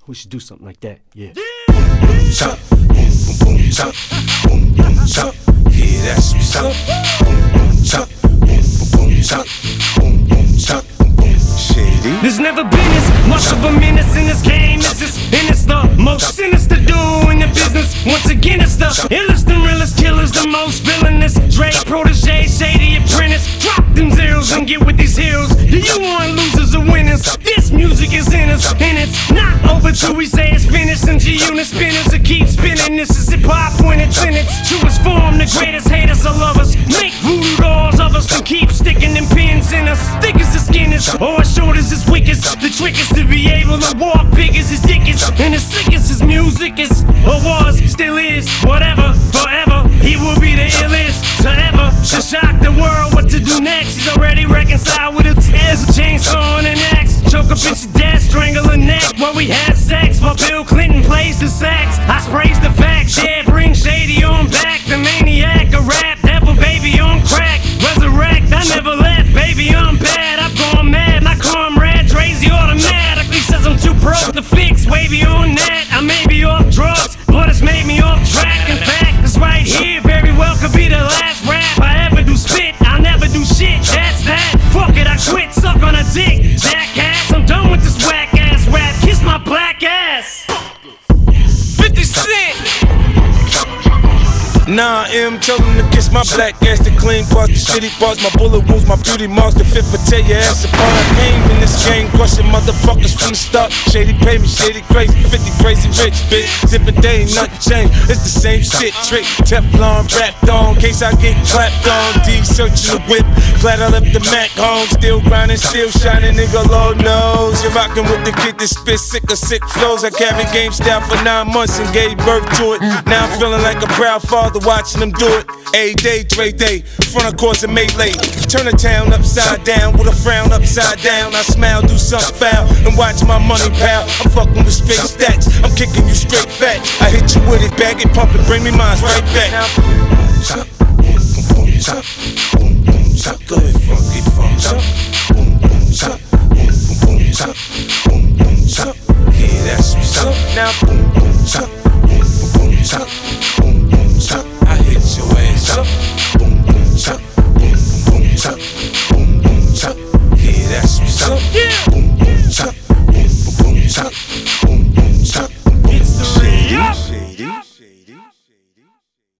We should do something like that, yeah. Boom, chop, boom, boom, boom, chop, boom, boom, chop. Yeah, that's what's up. Boom, boom, chop, boom, boom, boom, chop, boom, boom, chop, boom, boom. Shady. There's never been as much of a menace in this game as this, and it's the most sinister dude in the business. Once again, it's the illest and realest killers, the most villainous. Dre, protege, shady apprentice. Drop them zeros and get with these heroes. Do you want losers or winners? This music is in us, and it's not over till we say it's finished. And G-Unit spinners that keep spinning. This is hip-hop when it's in its truest form. The greatest haters are lovers. Make voodoo dolls of us and keep sticking them pins in us. Thick as the skin is, or as short as his weakest. The trick is to be able to walk big as his dick is, and as sick as his music is, or was, still is, whatever, forever. He will be the illest to ever to shock the world. What to do next? He's already reconciled with his tears, a chainsaw and an axe. Choke a bitch to death, strangle her neck while we have sex. While Bill Clinton plays the sax, I sprays the facts. Yeah, bring Shady on back, the maniac, a rap devil, baby on crack. Resurrect, I never left, baby I'm bad. I've gone mad, my comrade Dre's the automatically says I'm too broke to fix. Wavy on that, I may be off drugs, but it's made me off track. In fact, this right here very well could be the last rap I ever do spit. I'll never do shit, that's that. Fuck it, I quit, suck on a dick, jackass. I'm done with this whack ass rap, kiss my black ass. 50 Cent. Nah, M, tell him to kiss my black ass, the clean parts, the shitty parts, my bullet wounds, my beauty marks, the fifth for tear your ass apart. I came in this game, crushing motherfuckers from the start. Shady pay me, shady crazy, 50 crazy rich, bitch. Different day, nothing changed, it's the same shit, trick. Teflon wrapped on, case I get clapped on. D searching the whip, glad I left the Mac home. Still grinding, still shining, nigga, Lord knows. You're rocking with the kid that spit sick of sick flows. I carried game style for 9 months and gave birth to it. Now I'm feeling like a proud father watching them do it. A day, Dre day, front of course and Melee. Turn the town upside down with a frown upside down. I smile, do something foul, and watch my money pal. I'm fucking with straight stats, I'm kicking you straight fat. I hit you with it, bag it, pump it, bring me mine right back. Boom, boom, chop, boom, boom, boom, chop, boom, boom, chop, good funky funk, chop.